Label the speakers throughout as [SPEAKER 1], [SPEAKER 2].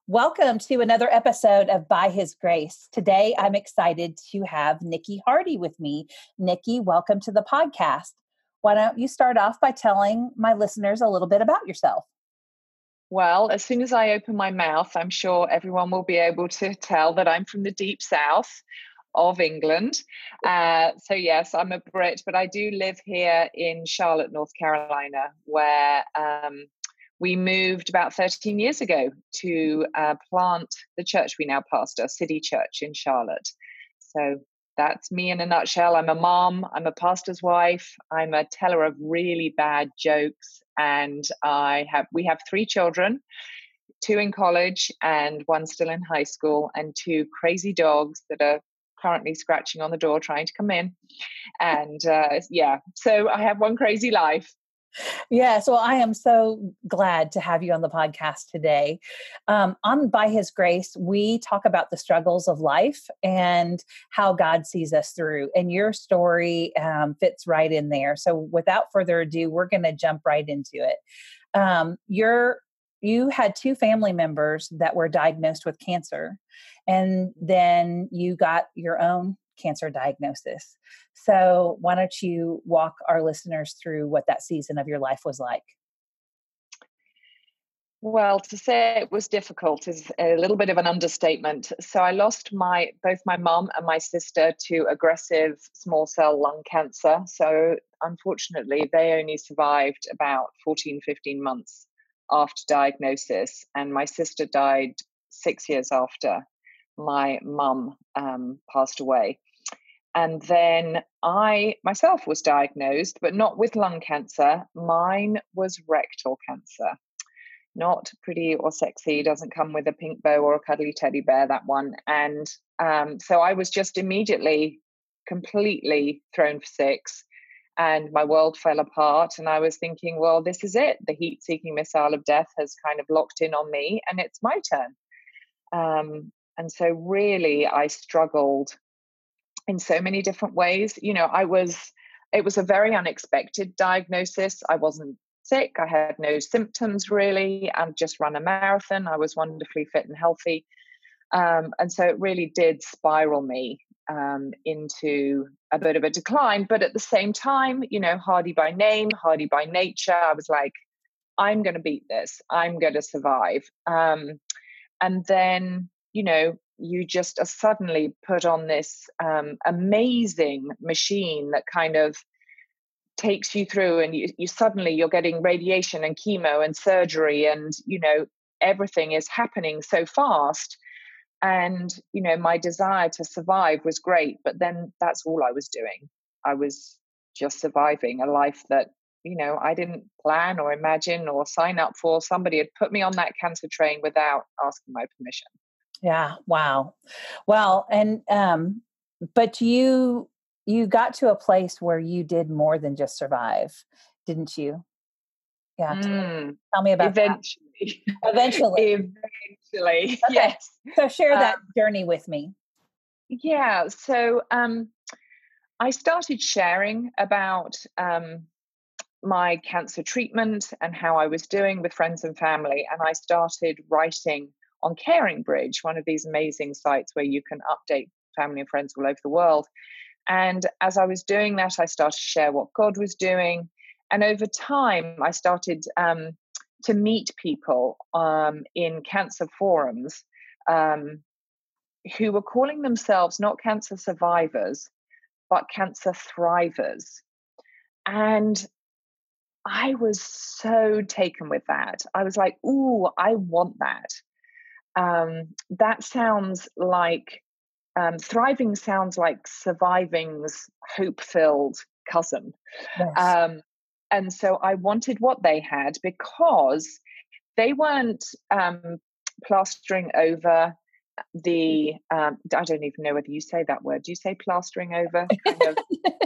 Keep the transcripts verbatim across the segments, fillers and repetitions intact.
[SPEAKER 1] Welcome to another episode of By His Grace. Today, I'm excited to have Nikki Hardy with me. Nikki, welcome to the podcast. Why don't you start off by telling my listeners a little bit about yourself?
[SPEAKER 2] Well, as soon as I open my mouth, I'm sure everyone will be able to tell that I'm from the deep south of England. Uh, so yes, I'm a Brit, but I do live here in Charlotte, North Carolina, where um, we moved about thirteen years ago to uh, plant the church we now pastor, City Church in Charlotte. So that's me in a nutshell. I'm a mom, I'm a pastor's wife, I'm a teller of really bad jokes, and I have we have three children, two in college and one still in high school, and two crazy dogs that are currently scratching on the door trying to come in. And uh, yeah, so I have one crazy life.
[SPEAKER 1] Yes, well, I am so glad to have you on the podcast today. Um, on By His Grace, we talk about the struggles of life and how God sees us through. And your story um, fits right in there. So without further ado, we're going to jump right into it. Um, you're you had two family members that were diagnosed with cancer, and then you got your own cancer diagnosis. So why don't you walk our listeners through what that season of your life was like?
[SPEAKER 2] Well, to say it was difficult is a little bit of an understatement. So I lost my both my mum and my sister to aggressive small cell lung cancer. So unfortunately, they only survived about fourteen, fifteen months after diagnosis. And my sister died six years after my mum um, passed away. And then I myself was diagnosed, but not with lung cancer. Mine was rectal cancer. Not pretty or sexy, doesn't come with a pink bow or a cuddly teddy bear, that one. And um, so I was just immediately completely thrown for six, and my world fell apart. And I was thinking, well, this is it. The heat-seeking missile of death has kind of locked in on me, and it's my turn. Um, and so really, I struggled in so many different ways. You know, I was, it was a very unexpected diagnosis. I wasn't sick. I had no symptoms really. I'd just run a marathon. I was wonderfully fit and healthy. Um, and so it really did spiral me um, into a bit of a decline. But at the same time, you know, Hardy by name, Hardy by nature, I was like, I'm going to beat this. I'm going to survive. Um, and then, you know, you just are suddenly put on this um, amazing machine that kind of takes you through, and you, you suddenly you're getting radiation and chemo and surgery, and you know everything is happening so fast. And you know my desire to survive was great, but then that's all I was doing. I was just surviving a life that you know I didn't plan or imagine or sign up for. Somebody had put me on that cancer train without asking my permission.
[SPEAKER 1] Yeah. Wow. Well, and, um, but you, you got to a place where you did more than just survive, didn't you? Yeah. Tell,
[SPEAKER 2] Mm,
[SPEAKER 1] tell me about
[SPEAKER 2] eventually.
[SPEAKER 1] that. Eventually.
[SPEAKER 2] Eventually.
[SPEAKER 1] Okay.
[SPEAKER 2] Yes.
[SPEAKER 1] So share that
[SPEAKER 2] Um,
[SPEAKER 1] journey with me.
[SPEAKER 2] yeah. So um, I started sharing about um, my cancer treatment and how I was doing with friends and family. And I started writing on Caring Bridge, one of these amazing sites where you can update family and friends all over the world. And as I was doing that, I started to share what God was doing. And over time, I started um, to meet people um, in cancer forums um, who were calling themselves not cancer survivors, but cancer thrivers. And I was so taken with that. I was like, ooh, I want that. Um, that sounds like um, thriving sounds like surviving's hope-filled cousin.
[SPEAKER 1] Yes.
[SPEAKER 2] Um, and so I wanted what they had because they weren't um, plastering over the, um, I don't even know whether you say that word. Do you say plastering over? Kind of.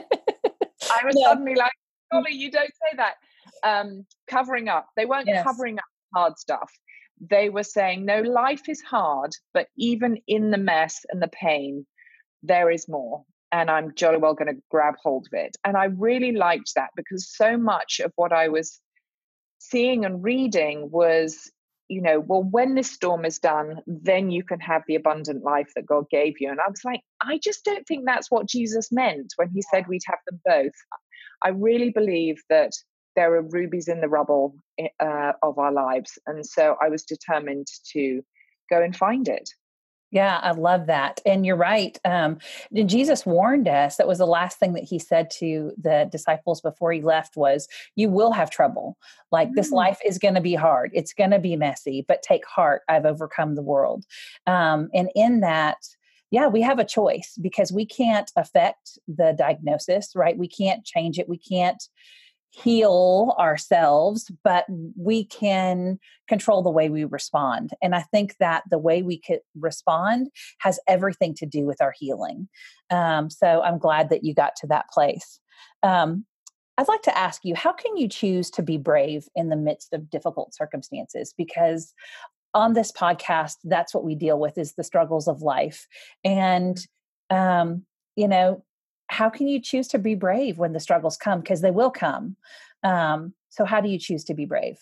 [SPEAKER 2] I was
[SPEAKER 1] No.
[SPEAKER 2] suddenly like, Golly, you don't say that. Um, covering up. They weren't
[SPEAKER 1] Yes.
[SPEAKER 2] covering up hard stuff. They were saying, no, life is hard, but even in the mess and the pain, there is more. And I'm jolly well going to grab hold of it. And I really liked that because so much of what I was seeing and reading was, you know, well, when this storm is done, then you can have the abundant life that God gave you. And I was like, I just don't think that's what Jesus meant when he said we'd have them both. I really believe that there are rubies in the rubble uh, of our lives. And so I was determined to go and find it.
[SPEAKER 1] Yeah, I love that. And you're right. Um, and Jesus warned us. That was the last thing that he said to the disciples before he left was, you will have trouble. Like this
[SPEAKER 2] Mm.
[SPEAKER 1] life is going to be hard. It's going to be messy, but take heart. I've overcome the world. Um, and in that, yeah, we have a choice because we can't affect the diagnosis, right? We can't change it. We can't heal ourselves, but we can control the way we respond. And I think that the way we could respond has everything to do with our healing. Um, so I'm glad that you got to that place. Um, I'd like to ask you, how can you choose to be brave in the midst of difficult circumstances? Because on this podcast, that's what we deal with is the struggles of life. And, um, you know, how can you choose to be brave when the struggles come? Because they will come. Um, so how do you choose to be brave?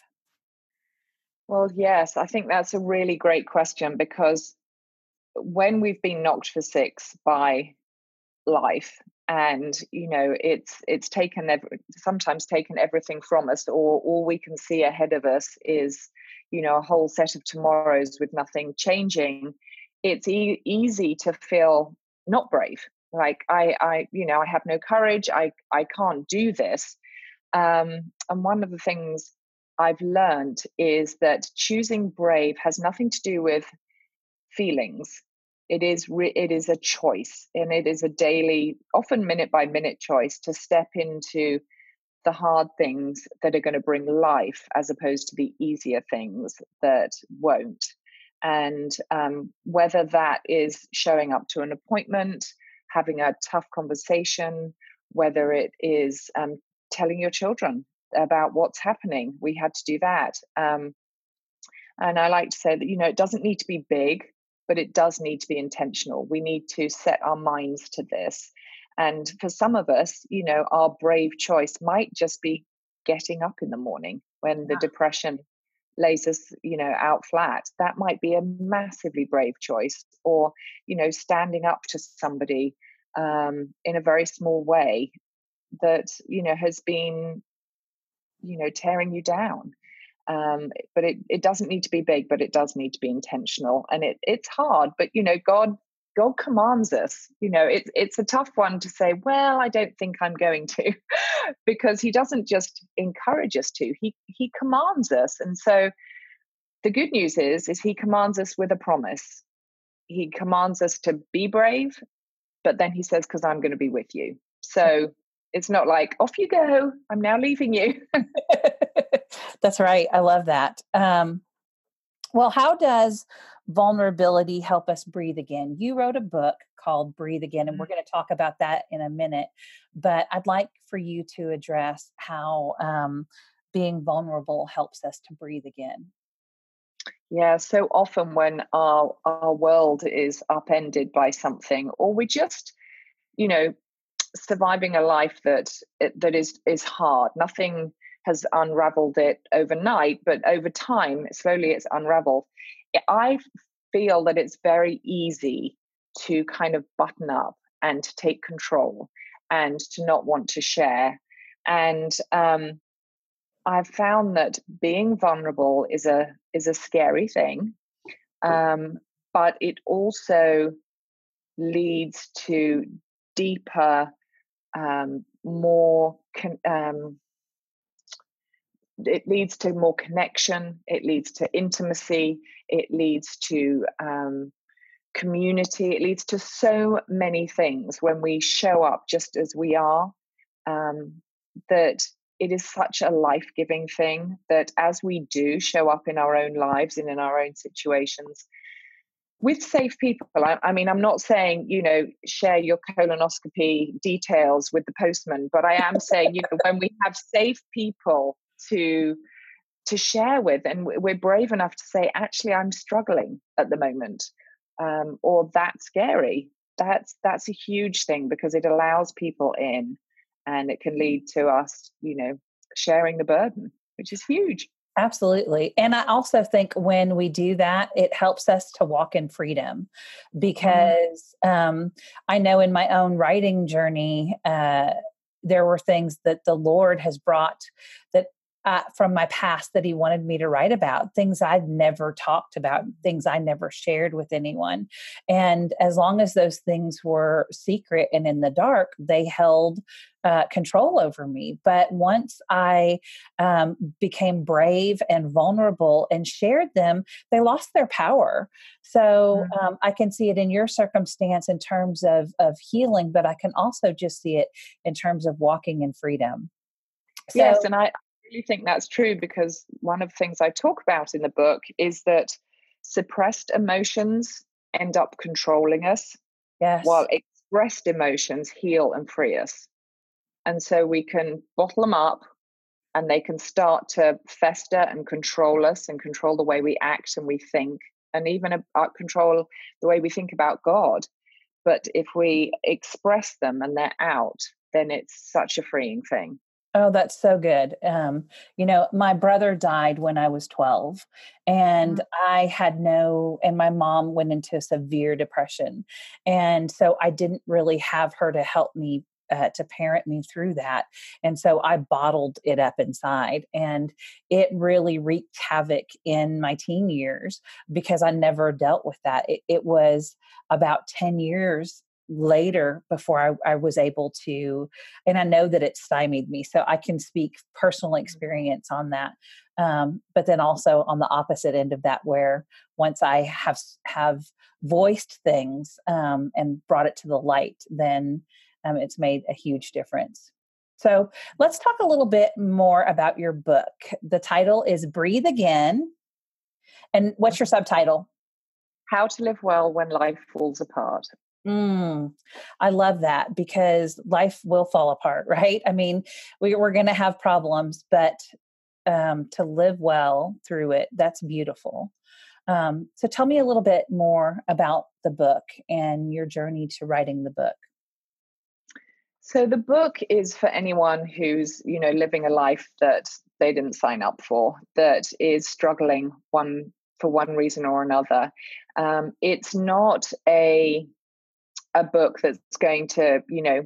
[SPEAKER 2] Well, yes, I think that's a really great question, because when we've been knocked for six by life, and you know it's it's taken every, sometimes taken everything from us, or all we can see ahead of us is, you know, a whole set of tomorrows with nothing changing. It's e- easy to feel not brave, like I I you know I have no courage, I I can't do this. Um, and one of the things I've learned is that choosing brave has nothing to do with feelings. It is re- it is a choice, and it is a daily, often minute by minute choice to step into the hard things that are going to bring life, as opposed to the easier things that won't. And um, whether that is showing up to an appointment, having a tough conversation, whether it is um, telling your children about what's happening, we had to do that. Um, and I like to say that, you know, it doesn't need to be big, but it does need to be intentional. We need to set our minds to this. And for some of us, you know, our brave choice might just be getting up in the morning when the depression lays us, you know, out flat. That might be a massively brave choice. Or, you know, standing up to somebody um, in a very small way that, you know, has been, you know, tearing you down. Um, but it, it doesn't need to be big, but it does need to be intentional. And it it's hard, but you know, God God commands us. You know, it's it's a tough one to say, well, I don't think I'm going to, because he doesn't just encourage us to, he he commands us. And so the good news is, is he commands us with a promise. He commands us to be brave, but then he says, because I'm going to be with you. So it's not like, off you go, I'm now leaving you.
[SPEAKER 1] That's right. I love that. Um, well, how does vulnerability help us breathe again? You wrote a book called Breathe Again, and we're going to talk about that in a minute. But I'd like for you to address how um, being vulnerable helps us to breathe again.
[SPEAKER 2] Yeah, so often when our our world is upended by something, or we just, you know, surviving a life that that is is hard. Nothing has unraveled it overnight, but over time, slowly it's unraveled. I feel that it's very easy to kind of button up and to take control and to not want to share. And um, I've found that being vulnerable is a is a scary thing, um, but it also leads to deeper, um, more con- um, it leads to more connection, it leads to intimacy, it leads to um, community, it leads to so many things when we show up just as we are, um, that it is such a life-giving thing that as we do show up in our own lives and in our own situations with safe people. I, I mean, I'm not saying, you know, share your colonoscopy details with the postman, but I am saying, you know, when we have safe people to to share with, and we're brave enough to say, actually, I'm struggling at the moment, um, or that's scary. That's that's a huge thing, because it allows people in, and it can lead to us, you know, sharing the burden, which is huge.
[SPEAKER 1] Absolutely. And I also think when we do that, it helps us to walk in freedom
[SPEAKER 2] Mm,
[SPEAKER 1] because um, I know in my own writing journey, uh, there were things that the Lord has brought that uh, from my past that He wanted me to write about, things I'd never talked about, things I never shared with anyone. And as long as those things were secret and in the dark, they held uh, control over me. But once I um, became brave and vulnerable and shared them, they lost their power. So
[SPEAKER 2] mm.
[SPEAKER 1] um, I can see it in your circumstance in terms of, of healing, but I can also just see it in terms of walking in freedom.
[SPEAKER 2] Yes,
[SPEAKER 1] So,
[SPEAKER 2] and I really think that's true because one of the things I talk about in the book is that suppressed emotions end up controlling us, while
[SPEAKER 1] yes.
[SPEAKER 2] expressed emotions heal and free us. And so we can bottle them up and they can start to fester and control us and control the way we act and we think, and even uh, control the way we think about God. But if we express them and they're out, then it's such a freeing thing.
[SPEAKER 1] Oh, that's so good. Um, you know, my brother died when I was twelve, and
[SPEAKER 2] Mm.
[SPEAKER 1] I had no, and my mom went into severe depression. And so I didn't really have her to help me. Uh, to parent me through that. And so I bottled it up inside, and it really wreaked havoc in my teen years because I never dealt with that. It, it was about ten years later before I, I was able to, and I know that it stymied me. So I can speak personal experience on that. Um, but then also on the opposite end of that, where once I have have voiced things um, and brought it to the light, then um, it's made a huge difference. So let's talk a little bit more about your book. The title is Breathe Again. And what's your subtitle?
[SPEAKER 2] How to live well when life falls apart.
[SPEAKER 1] Mm, I love that because life will fall apart, right? I mean, we, we're going to have problems, but um, to live well through it, that's beautiful. Um, so tell me a little bit more about the book and your journey to writing the book.
[SPEAKER 2] So the book is for anyone who's, you know, living a life that they didn't sign up for, that is struggling one for one reason or another. Um, it's not a a book that's going to, you know,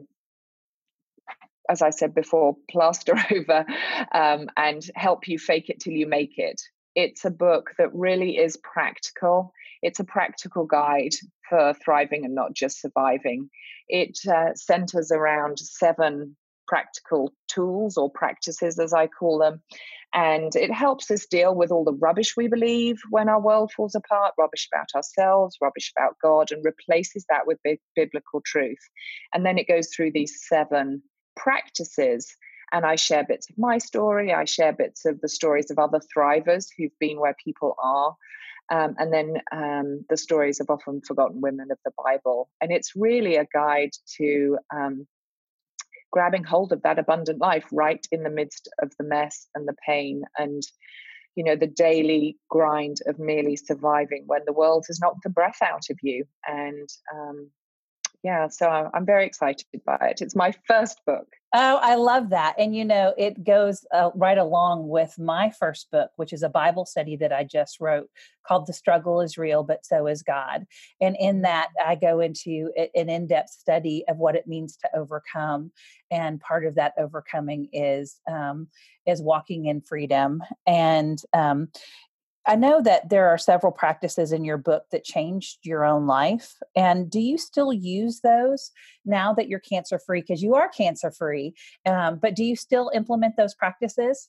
[SPEAKER 2] as I said before, plaster over um, and help you fake it till you make it. It's a book that really is practical. It's a practical guide for thriving and not just surviving. It uh, centers around seven practical tools or practices, as I call them. And it helps us deal with all the rubbish we believe when our world falls apart, rubbish about ourselves, rubbish about God, and replaces that with big biblical truth. And then it goes through these seven practices, and I share bits of my story, I share bits of the stories of other thrivers who've been where people are, um, and then um, the stories of often forgotten women of the Bible. And it's really a guide to um, grabbing hold of that abundant life right in the midst of the mess and the pain and, you know, the daily grind of merely surviving when the world has knocked the breath out of you. And um, yeah, so I'm very excited by it. It's my first book.
[SPEAKER 1] Oh, I love that. And, you know, it goes uh, right along with my first book, which is a Bible study that I just wrote called The Struggle is Real, But So is God. And in that, I go into an in depth study of what it means to overcome. And part of that overcoming is, um, is walking in freedom. And, um, I know that there are several practices in your book that changed your own life. And do you still use those now that you're cancer free? Because you are cancer free. Um, but do you still implement those practices?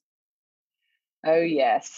[SPEAKER 2] Oh, yes.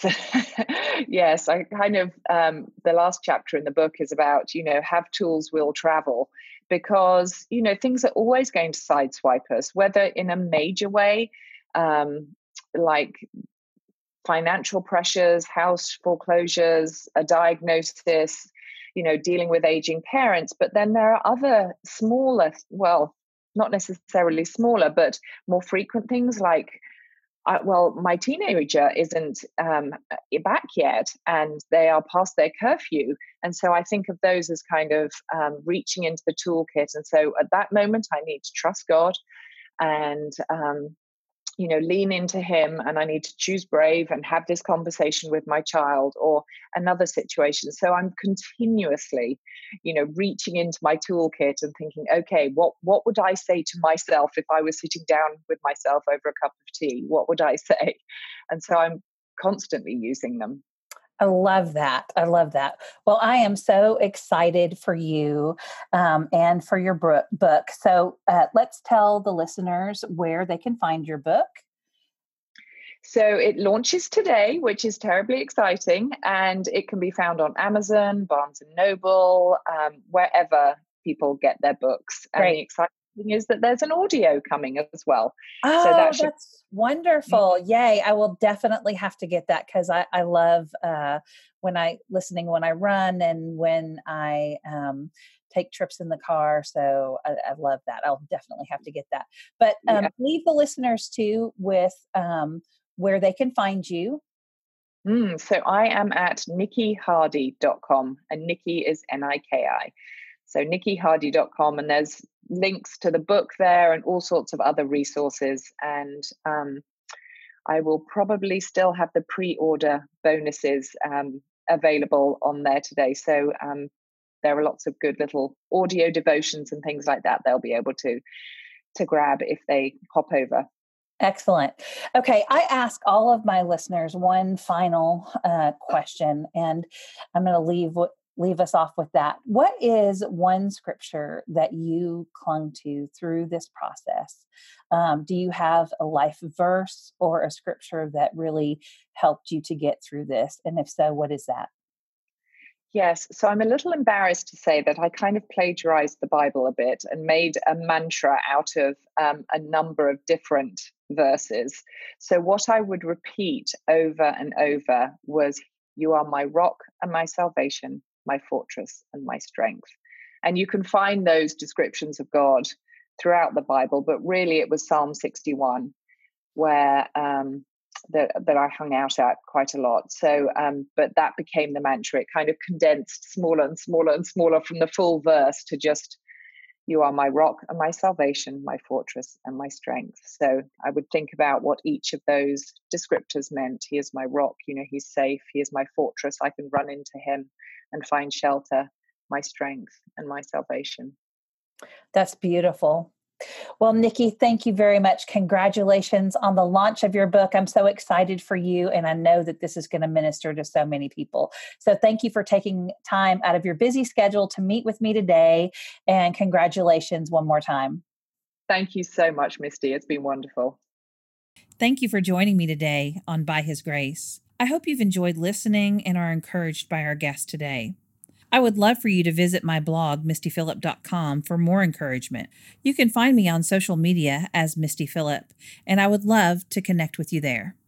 [SPEAKER 2] Yes, I kind of, um, the last chapter in the book is about, you know, have tools will travel because, you know, things are always going to sideswipe us, whether in a major way, um, like financial pressures, house foreclosures, a diagnosis, you know, dealing with aging parents. But then there are other smaller, well, not necessarily smaller, but more frequent things like uh, well, my teenager isn't um, back yet and they are past their curfew. And so I think of those as kind of um, reaching into the toolkit. And so at that moment, I need to trust God and um, you know, lean into him and I need to choose brave and have this conversation with my child, or another situation. So I'm continuously, you know, reaching into my toolkit and thinking, okay, what, what would I say to myself if I was sitting down with myself over a cup of tea? What would I say? And so I'm constantly using them.
[SPEAKER 1] I love that. I love that. Well, I am so excited for you um, and for your book. book. So uh, let's tell the listeners where they can find your book.
[SPEAKER 2] So it launches today, which is terribly exciting, and it can be found on Amazon, Barnes and Noble, um, wherever people get their books.
[SPEAKER 1] Great.
[SPEAKER 2] And the exciting thing is that there's an audio coming as well.
[SPEAKER 1] Oh,
[SPEAKER 2] so that should-
[SPEAKER 1] that's wonderful. Yay. I will definitely have to get that because I, I love uh, when I listening when I run and when I um, take trips in the car. So I, I love that. I'll definitely have to get that. But um, yeah. leave the listeners too with um, where they can find you.
[SPEAKER 2] Mm, so I am at nikki hardy dot com, and Nikki is N I K I. So nikki hardy dot com, and there's links to the book there and all sorts of other resources. And um, I will probably still have the pre-order bonuses um, available on there today. So um, there are lots of good little audio devotions and things like that they'll be able to to grab if they hop over.
[SPEAKER 1] Excellent. Okay, I ask all of my listeners one final uh, question, and I'm going to leave what leave us off with that. What is one scripture that you clung to through this process? Um, do you have a life verse or a scripture that really helped you to get through this? And if so, what is that?
[SPEAKER 2] Yes. So I'm a little embarrassed to say that I kind of plagiarized the Bible a bit and made a mantra out of um, a number of different verses. So what I would repeat over and over was, "You are my rock and my salvation, my fortress and my strength." And you can find those descriptions of God throughout the Bible, but really it was Psalm sixty-one where um, that, that I hung out at quite a lot. So, um, but that became the mantra. It kind of condensed smaller and smaller and smaller from the full verse to just, "You are my rock and my salvation, my fortress and my strength." So I would think about what each of those descriptors meant. He is my rock, you know, he's safe. He is my fortress. I can run into him and find shelter, my strength and my salvation.
[SPEAKER 1] That's beautiful. Well, Nikki, thank you very much. Congratulations on the launch of your book. I'm so excited for you, and I know that this is going to minister to so many people. So thank you for taking time out of your busy schedule to meet with me today, and congratulations one more time.
[SPEAKER 2] Thank you so much, Misty. It's been wonderful.
[SPEAKER 3] Thank you for joining me today on By His Grace. I hope you've enjoyed listening and are encouraged by our guest today. I would love for you to visit my blog, misty phillip dot com, for more encouragement. You can find me on social media as Misty Phillip, and I would love to connect with you there.